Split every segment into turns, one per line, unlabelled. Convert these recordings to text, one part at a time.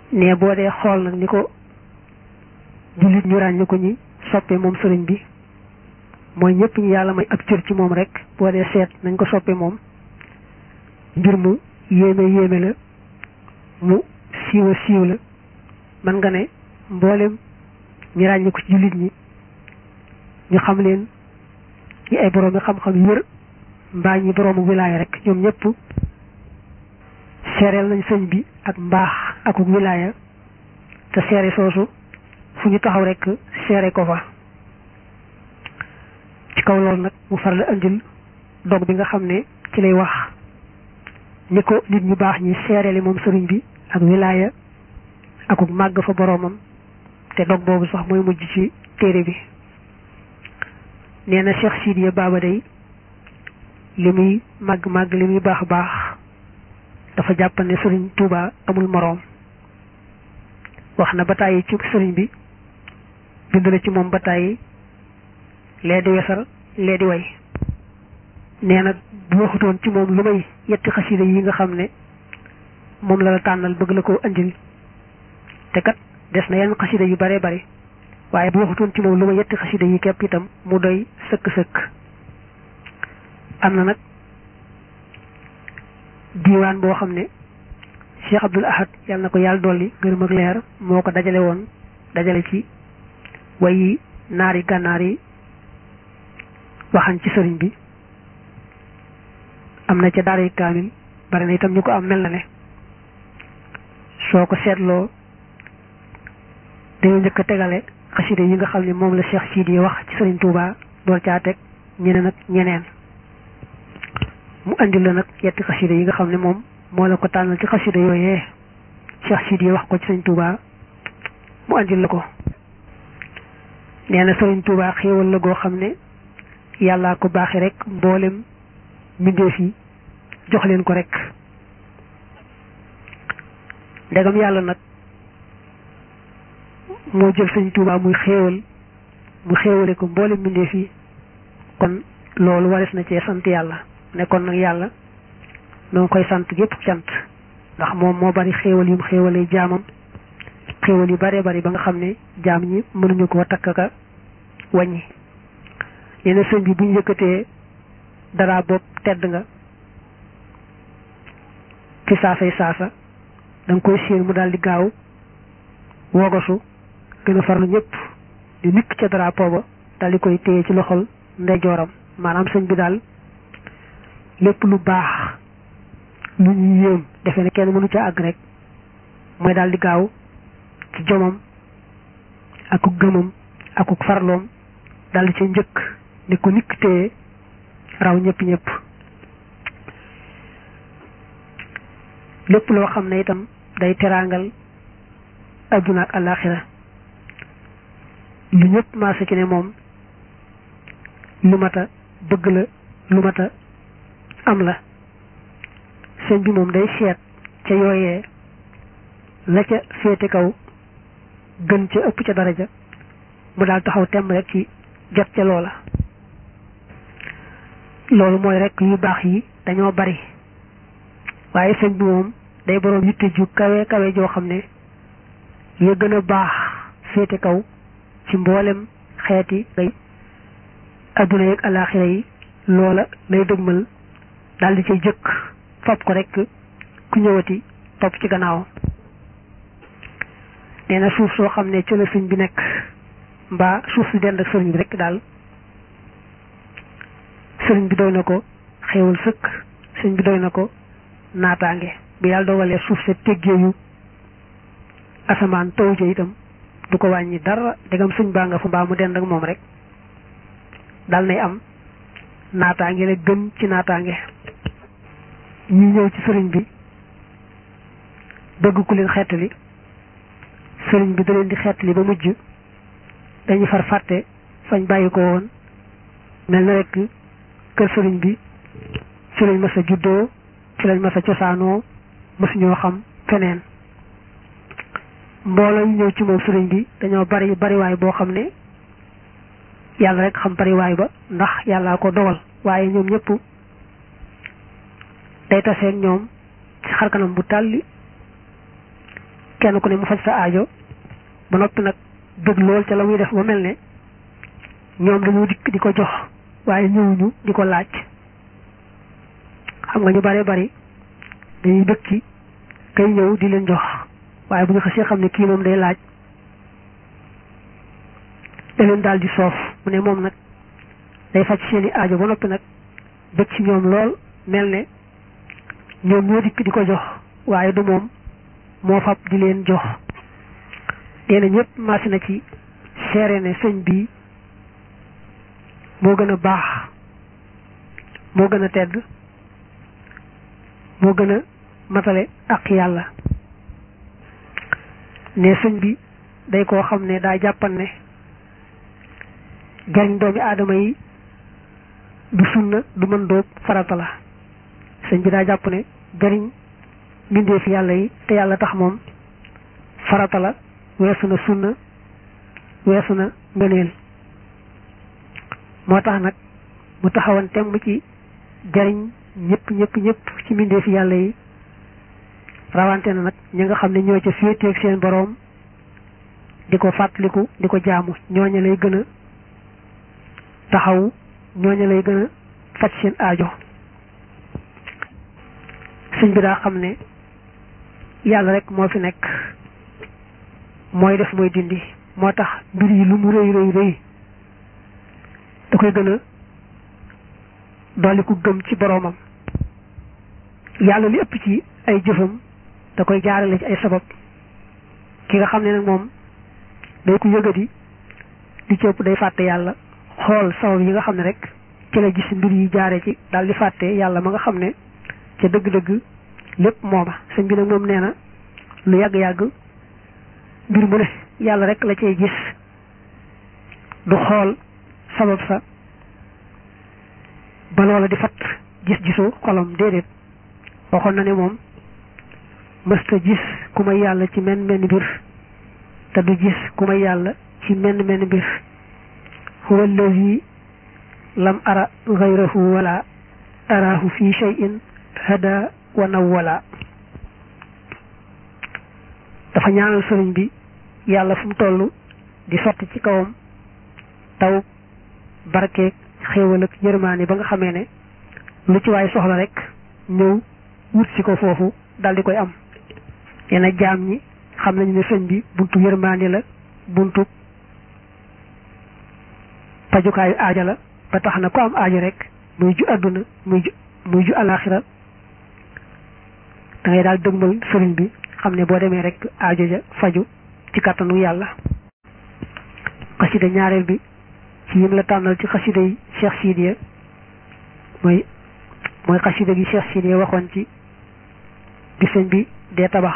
ne boo dee xool nag ni ko jullit ñu ràññi ko ñi soppe moom sëriñ bi mooy ñëpp ñu yàlla may ab cër ci moom rek boo dee seet nañ ko soppe moom mbir mu yéeme la mu siiw la man nga ne mboolem ñi ràññi ko ci jullit ñi ñu xam leen ñi ay boroomi xam-xam yu wër mbaa ñi boroomu wilaaya rek ñoom ñëpp seereel nañ sëñ bi ak mbaax ak wilaaya te seere soosu fu ñu taxaw rek seere ko fa ci kaw loolu nag mu far la andil dog bi nga xam ne ci lay wax ni ko nit ñu baax ñi seereeli moom sëriñ bi ak wilaaya akuk màgg fa boroomam te dog boobu sax mooy mujj ci téere bi nee na Cheikh Sidiya Baba day li muy màgg li muy baax dafa jàpp ne sëriñ Touba amul moroom wax na ba tàyyi ci sëriñ bi bind na ci moom ba tàyyi lee di wesar lee di way nee na bu waxutoon ci moom lu may yetti xasida yi nga xam ne moom la tànnal bëgg la ko andil te kat des na yenn xasida yu bare bari waaye bu waxutoon ci moom lu may yetti xasida yi képp itam mu doy sëkk am na nag diiwaan boo xam ne Cheikh Abdoul Ahad yàlla na ko yàlla dolli gërëm ak leer moo ko dajale ci wayi naari gànnaar yi waxan ci sëriñ bi am na ca daaray kaamil bari na itam ñu ko am mel na ne soo ko seetloo dañu njëkk a tegale xasida yi nga xam ne moom la Cheikh Sidi wax ci sëriñ Touba door caa teg ñeneen ak ñeneen mu andi la nag yetti xasida yi nga xam ne moom moo la ko tànnal ci xasida yooyee Cheikh Sidi wax ko ci sëriñ Touba mu andi la ko nee na sëriñ Touba xéewal la goo xam ne yàllaa ko baaxi rek mboolem mbindeef yi jox leen ko rek ndegam yàlla nag moo jël sëriñ Touba muy xéewale ko mboolem mbindeef yi kon loolu wares na cee sant yàlla nekkoon nag yàlla noo ngi koy sant yépp cant ndax moom moo bari xéewal yum xéewalee jaamam xéewal yu bare bari ba nga xam ne jaam ñi mënuñu koo takk ka wàññi nee na sëñ bi bu ñu yëkkatee dara bopp tedd nga ci saasa da nga koy séen mu daal di gaaw wogosu gën a farlu ñëpp di nikk ca drapeau ba daal di koy téye ci loxol ndeyjooram maanaam sëñ bi daal lépp lu baax lu ñuy yéem defe ne kenn mënu ca àgg rek mooy daal di gaaw ci jomam akuk gëmam akuk farloom daal di ca njëkk ni ko nikk téye raw ñëpp lépp loo xam ne itam day teraangal adduna ak àllaaxira lu ñëpp maase ci ne moom lu mata bëgg la lu mata am la sëñ bi moom day seet ca yooyee la ca féete kaw gën ca ëpp ca daraja mu daal taxaw temm rek ci jot ca loola loolu mooy rek yu baax yi dañoo bari waaye sëñ bi moom day boroom yitte ju kawe joo xam ne ya gën a baax féete kaw ci mboolem xeeti ngay adduna yeeg alaaxira yi loola lay dëgmal daal di cay jëkk topp ko rek ku ñëwati topp ci gannaaw nee na suuf soo xam ne ci la sëñ bi nekk mbaa suuf si dend ak sëriñ bi rek daal sëriñ bi doy na ko xéewal sëkk sëriñ bi doy na ko naataange bi yàlla dogalee suuf sa teggeeyu asamaan taw ja itam du ko wàññi dara degam sëñ baa nga fa mbaa mu dend ak moom rek dal nay am naataange la gën ci naataange ñi ñëw ci sëriñ bi bëgg ku leen xettali sëriñ bi da leen di xettali ba mujj dañu far fàtte fañ bàyyi ko woon mel na rek kër sëriñ bi ci lañ mas a juddoo ci lañ mas a cosaanoo mësuñoo xam feneen mbooloo ñu ñëw ci moom sëriñ bi dañoo bariwaay boo xam ne yàlla rek xam bariwaay ba ndax yàllaa ko dogal waaye ñoom ñëpp day taseeg ñoom ci xarkanam bu tàlli kenn ku ne mu faj sa aajo ba noppi nag bëgg lool ca la muy def ba mel ne ñoom dañoo dikk di ko jox waaye ñëwuñu di ko laaj. xam nga ñu bare bari dañuy bëgg ci kay ñëw di leen jox waaye bu ñu xasee xam ne kii moom day laaj da leen daal di soof. mu ne moom nag day faj seeni aajo ba noppi nag bëgg ci ñoom lool mel ne ñoom ñoo dikk di ko jox waaye du moom moo fab di leen jox. nee na ñëpp maasi na ci seere ne sëñ bi moo gën a baax moo gën a tedd moo gën a matale ak yàlla. ne sëñ bi day koo xam ne daa jàppan ne jariñ doomi aadama yi du sunna du mën doob farata la. sëñ bi daa jàpp ne jariñ mbindeefi yàlla yi te yàlla tax moom farata la, weesu na sunna, weesu na ngëneel. moo tax nag mu taxawan temm ci jariñ ñëpp ci mbindeefi yàlla yi, rawante na nag ñi nga xam ne ñoo ca féeteeg seen boroom di ko fàttaliku di ko jaamu, ñooña lay gën a taxaw, ñooña lay gën a faj seen aajo. sëñ bi daa xam ne yàlla rek moo fi nekk, mooy def mooy dindi, moo tax mbir yi lu mu rëy da koy gën a dolli ku gëm ci boroomam. yàlla li ëpp ci ay jëfam da koy jaarale ci ay sabab. ki nga xam ne nag moom day ko yëgadi li ci ëpp day fàtte yàlla, xool sabab yi nga xam ne rek ci la gis mbir yi jaare ci daal di fàtte yàlla ma nga xam ne ca dëgg-dëgg lépp mooma. sëñ bi nag moom nee na lu yàgg-yàgg mbir mu ne yàlla rek la cay gis, du xool sabab sa ba loola di fat gis-gisu xolam, déedéet. waxoon na ne moom mësta gis ku may yàlla ci menn mbir te du gis ku may yàlla ci menn mbir. huwa allazi lam ara ghayrahu wala araahu fi shay'in hada wa nawwala. dafa ñaanal sëriñ bi yàlla fu mu toll di sotti ci kawam taw barkeeg xéewal ak yërmaane ba nga xamee ne lu ci waay soxla rek ñëw wut si ko foofu dal di koy am. yenn jaam ñi xam nañu ne sëñ bi buntu yërmaane la, buntu pajukaayu aaja la, ba tax na ku am aajo rek muy ju àdduna muy ju alaaxira da ngay daal dëgmal sëriñ bi xam ne boo demee rek aajo ja faju ci kàttanu yàlla. xasida ñaareel bi ci yim la tànnal ci xasida yi Cheikh Sidiya mooy xasida gi Cheikh Sidiya waxoon ci bi sëñ bi dee tabax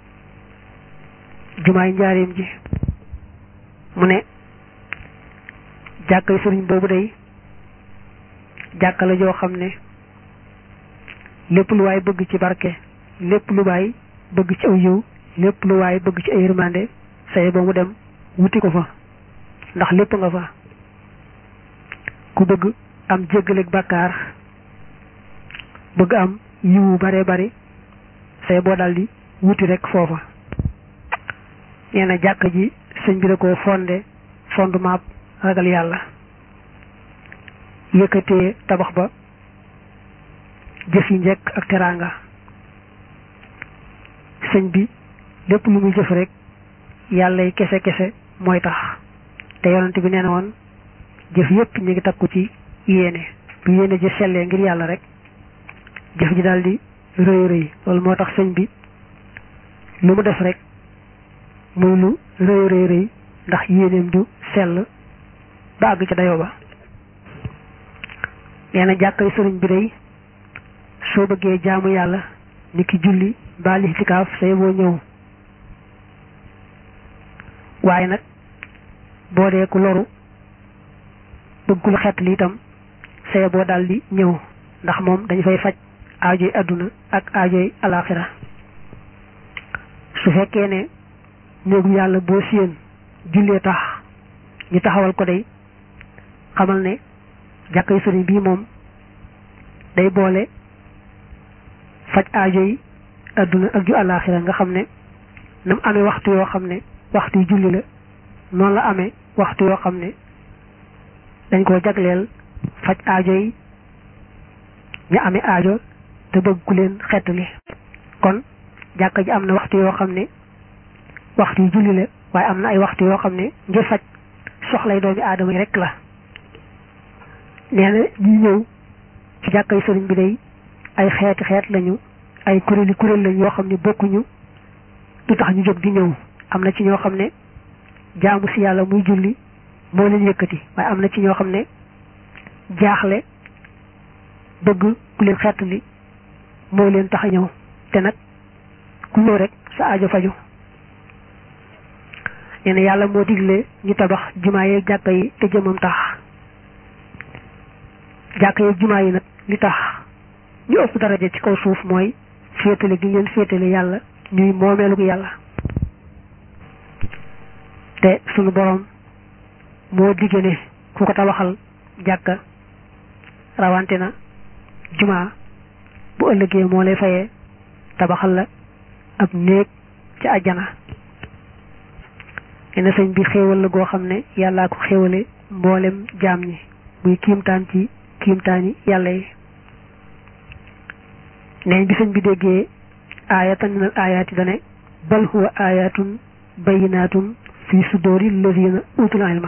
jumaay njaareem ji. mu ne jàkkay sëriñ boobu day jàkka la joo xam ne lépp lu waay bëgg ci barke, lépp lu waay bëgg ci aw yiw, lépp lu waay bëgg ci ay yërmande say ba mu dem wuti ko fa, ndax lépp nga fa. ku bëgg am jéggaleeg bàkkaar, bëgg am yiwu bare bari say boo daldi wuti rek foofa. nee na jàkk ji sëñ bi da ko fondement ragal yàlla, yëkkatee tabax ba jëf yi njëkk ak teraanga. sëñ bi lépp lu muy jëf rek yàlla yi kese mooy tax, te yonent bi nee na woon jëf yépp ñu ngi takku ci yéene, bu yéene ji sellee ngir yàlla rek jëf ji daldi rëy. loolu moo tax sëñ bi lu mu def rek muy lu rëy ndax yéeneem du sell ba àgg ci dayoo ba. nee na jàkkay sëriñ bi day soo bëggee jaamu yàlla ni ki julli mbaa lixtikaaf say boo ñëw, waaye nag boo dee ku loru bëgg ku la xettali itam say boo daldi ñëw, ndax moom dañu fay faj aajoy adduna ak aajoy alaaxira. su fekkee ne néegu yàlla boo séen jullee tax ñu taxawal ko day xamal ne jàkkay sëriñ bii moom day boole faj aajo yi adduna ak ju àllaaxira, nga xam ne nam amee waxtu yoo xam ne waxtu yu julli la noonu la amee waxtu yoo xam ne dañ koo jagleel faj aajo yi ñu amee aajo te bëgg ku leen xettali kon jàkka ji am na waxtu yoo xam ne waxtu yu julli la waaye am na ay waxtu yoo xam ne ngir faj soxlay doomi aadama yi rek la nee na ñi ñëw ci jàkkay sëriñ bi day ay xeet lañu ay kuréel lañu yoo xam ne bokkuñu du tax ñu jóg di ñëw am na ci ñoo xam ne jaamu si yàlla muy julli moo leen yëkkati waaye am na ci ñoo xam ne jaaxle bëgg ku leen xettali moo leen tax a ñëw te nag ku ñëw rek sa aajo faju nee na yàlla moo digle ñu tabax jumaa yeeg jàkka yi te jëmam tax jàkka yeeg jumaa yi nag li tax ñu ëpp daraja ci kaw suuf mooy féetale gi ngeen féetale yàlla ñuy moomeelu yàlla te sunu borom moo digge ne ku ko tabaxal jàkka rawante na jumaa bu ëllëgee moo lay fayee tabaxal la ab néeg ci àjjana ne sëñ bi xéewal la goo xam ne yàllaa ko xéewale mboolem jaam ñi muy kiimtaan ci kiimtaani yàlla yi neñ bi sëñ bi déggee aayatan minal aayaati dane bal huwa aayatun bayyinaatun fi suduuri lladiina utul ilma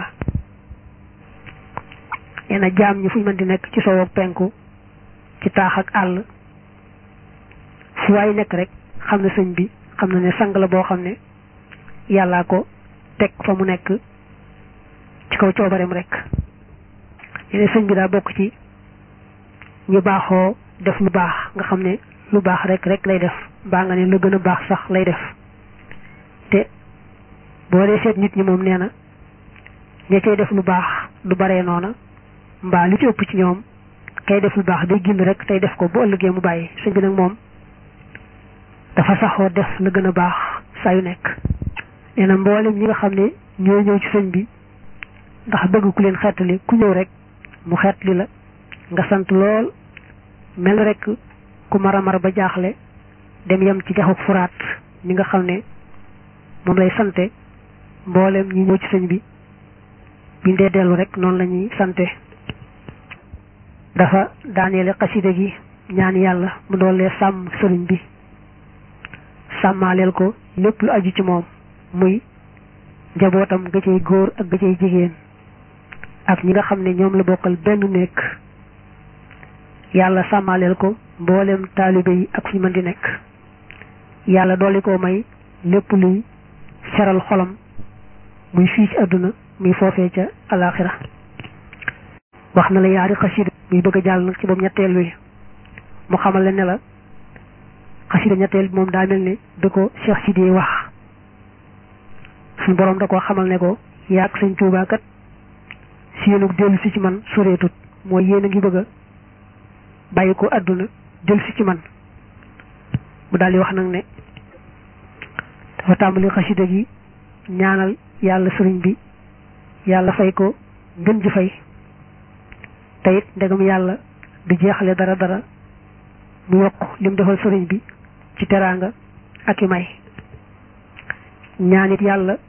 nee na jaam ñi fu ñu mën di nekk ci sowu ak penku ci taax ak àll fu waay nekk rek xam na sëñ bi xam na ne sang la boo xam ne yàllaa ko teg fa mu nekk ci kaw coobareem rek nee na sëñ bi daa bokk ci ñu baaxoo def lu baax nga xam ne lu baax rek lay def mbaa nga ne lu gën a baax sax lay def te boo dee seet nit ñi moom nee na ña cay def lu baax lu baree noona mbaa li ci ëpp ci ñoom kay def lu baax day génn rek tey def ko bu ëllëgee mu bàyyi sëñ bi nag moom dafa saxoo def la gën a baax saa yu nekk nee na mboolem ñi nga xam ne ñoo ñëw ci sëñ bi ndax bëgg ku leen xettali ku ñëw rek mu xettali la nga sant lool mel rek ku mar ba jaaxle dem yem ci jaxuk furaat ñi nga xam ne moom lay sante mboolem ñi ñëw ci sëñ bi bindee dellu rek noonu la ñuy sante dafa daaneele xasida gi ñaan yàlla mu doolee sàmm sëriñ bi sàmmaaleel ko lépp lu aju ci moom muy njabootam ga cay góor ak ga cay jigéen ak ñi nga xam ne ñoom la bokkal benn nekk yàlla sàmmaaleel ko mboolem taalibe yi ak fu ñu mën di nekk yàlla dolli koo may lépp luy seral xolam muy fii ci àdduna muy foofee ca alaaxira wax na la yaari xasida muy bëgg a jàll nag ci boobu ñetteel wi mu xamal la ne la xasida ñetteel bi moom daa mel ne da ko Cheikh Sidi wax suñu borom da koo xamal ne ko yaag sëñ Tuubaa kat séenug dellu si ci man soreetut mooy yéen a ngi bëgg a bàyyi ko àdduna dellu si ci man mu daal di wax nag ne dafa tàmbali xasida gi ñaanal yàlla sëriñ bi yàlla fay ko ngën ji fay te it ndegam yàlla du jeexale dara mu yokk lim defal sëriñ bi ci teraanga ak i may ñaanit yàlla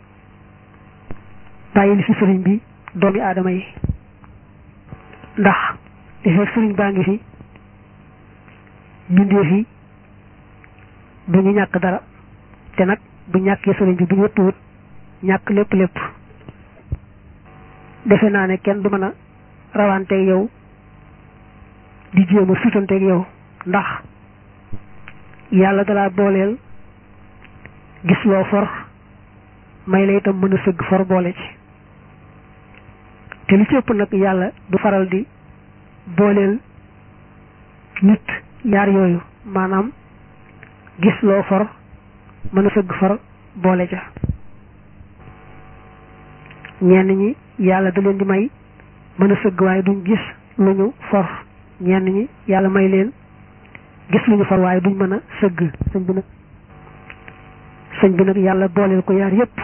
bàyyil fi sëriñ bi doomi aadama yi ndax li fekk sëriñ baa ngi fi mbindeef yi du ñu ñàkk dara te nag bu ñàkkee sëriñ bi bu ñu wëttuwut ñàkk lépp defe naa ne kenn du mën a rawanteeg yow di jéem a sutanteeg yow ndax yàlla dalaa booleel gis loo for may la itam mën a sëgg for boole ci te li ci ëpp nag yàlla du faral di booleel nit yaar yooyu maanaam gis loo for mën a sëgg for boole ca ñenn ñi yàlla da leen di may mën a sëgg waaye duñ gis lu ñu for ñenn ñi yàlla may leen gis lu ñu for waaye duñ mën a sëgg sëñ bi nag yàlla booleel ko yaar yépp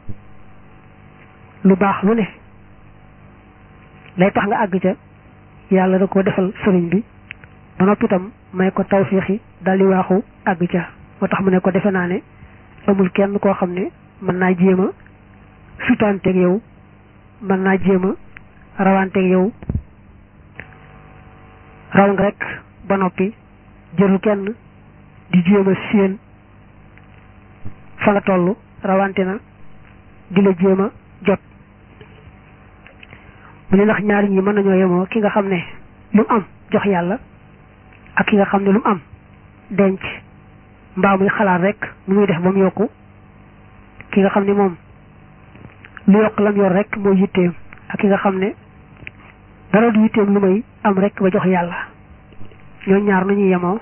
lu baax lu ne lay tax nga àgg ca yàlla da ko defal sëriñ bi ba noppi itam may ko tawfiixi daldi waaxu àgg ca moo tax mu ne ko defe naa ne amul kenn koo xam ne mën naa jéem a sutanteeg yow mën naa jéem a rawanteeg yow raw nga rek ba noppi jëru kenn di jéem a séen fa nga toll rawante na di la jéem a jot mu ne ndax ñaari ñi mën nañoo yemoo ki nga xam ne lu mu am jox yàlla ak ki nga xam ne lu mu am denc mbaa muy xalaat rek nu muy def ba mu yokku ki nga xam ne moom lu yokk lam yor rek moo yitteem ak ki nga xam ne dara du yitteem lu may am rek ba jox yàlla ñoo ñaar nu ñuy yemoo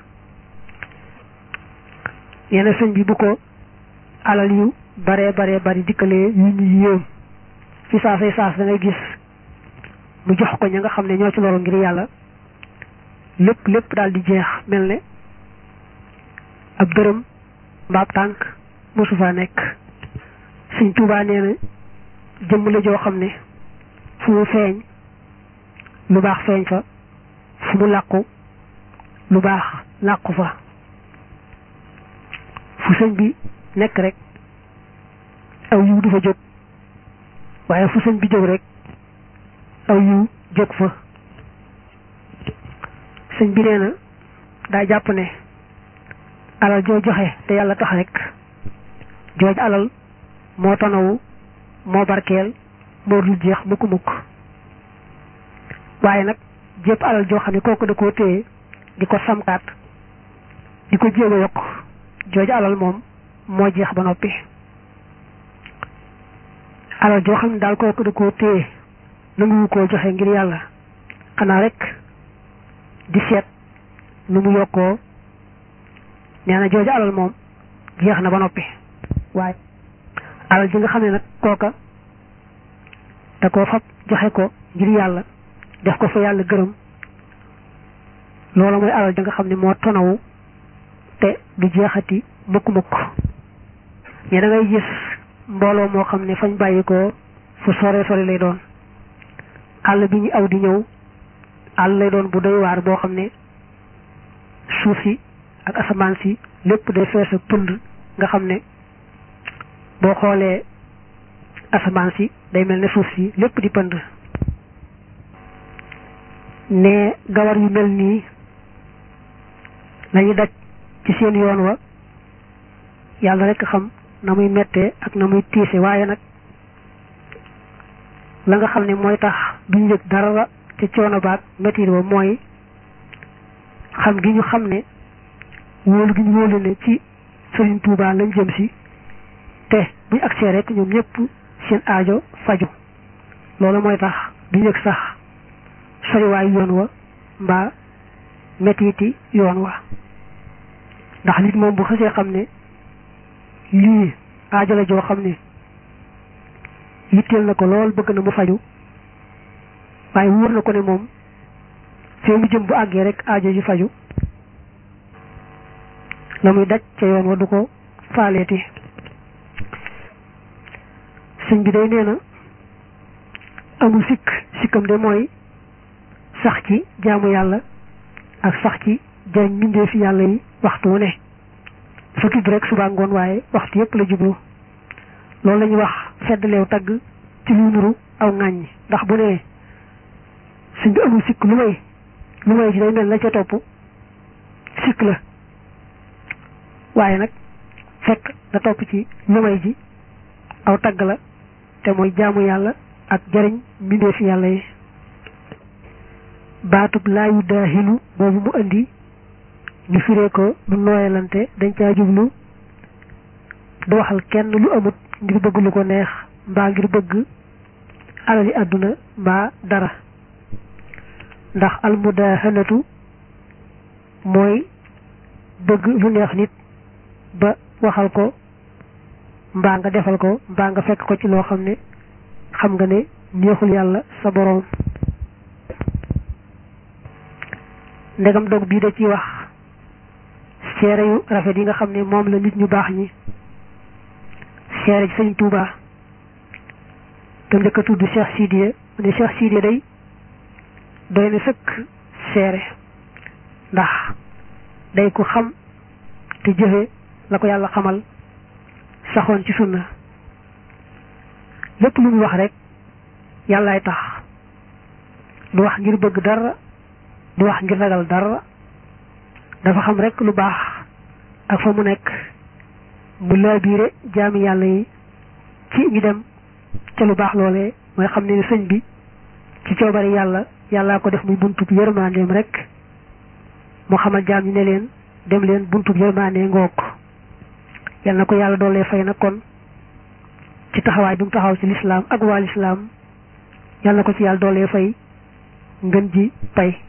yenn sëñ bi bu ko alal yu bare bari dikkalee yu ñu yéem fi saasay saas da ngay gis mu jox ko ña nga xam ne ñoo ci loru ngir yàlla lépp daal di jeex mel ne ab dërëm mbaab tànk mosu faa nekk Sëñ Tuubaa nee na jëmm la joo xam ne fu mu feeñ lu baax feeñ fa fu mu làqu lu baax làqu fa fu sëñ bi nekk rek aw yiw du fa jóg waaye fu sëñ bi jóg rek aw yiw jóg fa sëñ bi nee na daa jàpp ne alal joo joxe te yàlla tax rek jooj alal moo tanawu moo barkeel moo dul jeex mukk waaye nag jépp alal joo xam ne kooku da koo téye di ko samkaat di ko jéem a yokk jooj alal moom moo jeex ba noppi alal joo xam ne daal kooku da koo téye nanguwu koo joxe ngir yàlla xanaa rek di seet nu mu yokkoo nee na jooju alal moom jeex na ba noppi waaye alal ji nga xam ne nag kooka da koo fab joxe ko ngir yàlla def ko fa yàlla gërëm loolu mooy alal ji nga xam ne moo tonawu te du jeexati mukk mais da ngay gis mbooloo moo xam ne fañ bàyyi ko fu sore lay doon àll bi ñu aw di ñëw àll lay doon bu doy waar boo xam ne suuf si ak asamaan si lépp day fees ak pënd nga xam ne boo xoolee asamaan si day mel ne suuf si lépp di pënd ne gawar yu mel nii lañu daj ci seen yoon wa yàlla rekk xam na muy mettee ak na muy tiise waaye nag la nga xam ne mooy tax duñ yëg dara ci coono baag mettit wa mooy xam gi ñu xam ne wóolu gi ñu wóolu ne ci Sëriñ Tuubaa lañ jëm si te buñ agsee rek ñoom ñëpp seen aajo faju loolu mooy tax duñ yëg sax soriwaayu yoon wa mbaa mettiti yoon wa ndax nit moom bu xasee xam ne lii aajo la joo xam ne yitteel na ko lool bëgg na mu faju waaye wóor na ko ne moom fee mu jëm bu àggee rek aajo ji faju la muy daj ca yoon wa du ko faaleeti sëñ bi day nee na amul sikkam de mooy sax ci jaamu yàlla ak sax ci jariñ mbindee fi yàlla yi waxtu wu ne dafa tudd rek suba ngoon waaye waxtu yépp la jublu loolu la ñuy wax feddleew tagg ci lu nuru aw ŋàññ ndax bu nee sëñ bi amul sikk lu may ci day mel la ca topp sikk la waaye nag fekk da topp ci lu may ji aw tagg la te mooy jaamu yàlla ak jariñ mbindee fi yàlla yi baatub laa yu daahinu boobu mu indi ñu firee ko lu nooyalante dañ caa jublu du waxal kenn lu amut ngir bëgg lu ko neex mbaa ngir bëgg alali àdduna mbaa dara ndax almudaahanatu mooy bëgg lu neex nit ba waxal ko mbaa nga defal ko mbaa nga fekk ko ci loo xam ne xam nga ne neexul yàlla sa boroom ndegam dog bii da ciy wax seere yu rafet yi nga xam ne moom la nit ñu baax ñi seere ci Sëñ Tuubaa te njëkk a tudd Cheikh Sidiya mu ne Cheikh Sidiya day doy na sëkk seere ndax day ko xam te jëfe la ko yàlla xamal saxoon ci sunna lépp lu mu wax rek yàllaay tax du wax ngir bëgg dara du wax ngir ragal dara dafa xam rek lu baax ak fa mu nekk mu laabiire jaami yàlla yi ci ñu dem ca lu baax loolee mooy xam ne sëñ bi ci coobari yàllaa ko def muy buntub yërmandeem rek mu xamal jaam ñi ne leen dem leen buntub yërmande ngoog yal na ko yàlla doolee fay na kon ci taxawaay bi mu taxaw ci lislaam ak waa lislaam yal na ko ci yàlla doolee fay ngën ji pay